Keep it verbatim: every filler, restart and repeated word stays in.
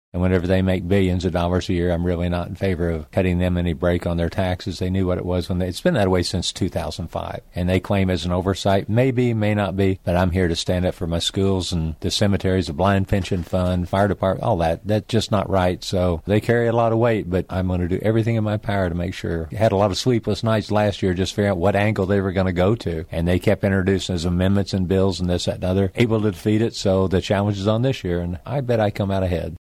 And whenever they make billions of dollars a year, I'm really not in favor of cutting them any break on their taxes. They knew what it was when they, it's been that way since two thousand five. And they claim as an oversight, maybe, may not be, but I'm here to stand up for my schools and the cemeteries, the blind pension fund, fire department, all that. That's just not right. So they carry a lot of weight, but I'm going to do everything in my power to make sure. I had a lot of sleepless nights last year just figuring out what angle they were going to go to. And they kept introducing as amendments and bills and this, that, and other, able to defeat it. So the challenge is on this year, and I bet I come out ahead.